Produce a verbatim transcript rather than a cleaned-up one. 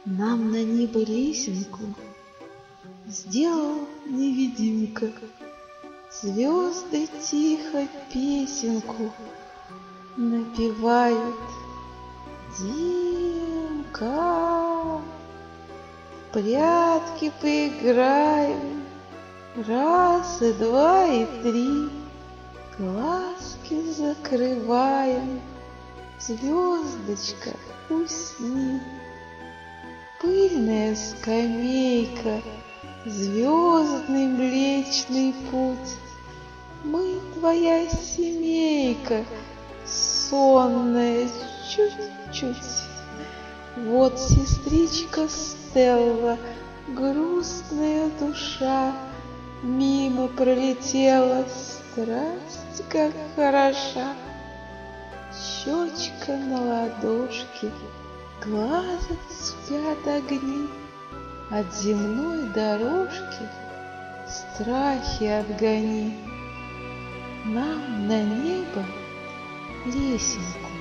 Нам на небо лесенку сделал невидимка. Звезды тихо песенку напевают. Димка, в прятки поиграем, раз и два и три, глазки закрываем, звездочка, усни. Пыльная скамейка, звездный Млечный Путь, мы твоя семейка, сонная чуть-чуть. Вот сестричка Стелла, грустная душа, мимо пролетела, страсть как хороша. Щечка на ладошке, глаза спят огни, от земной дорожки страхи отгони. Нам на небо лесенку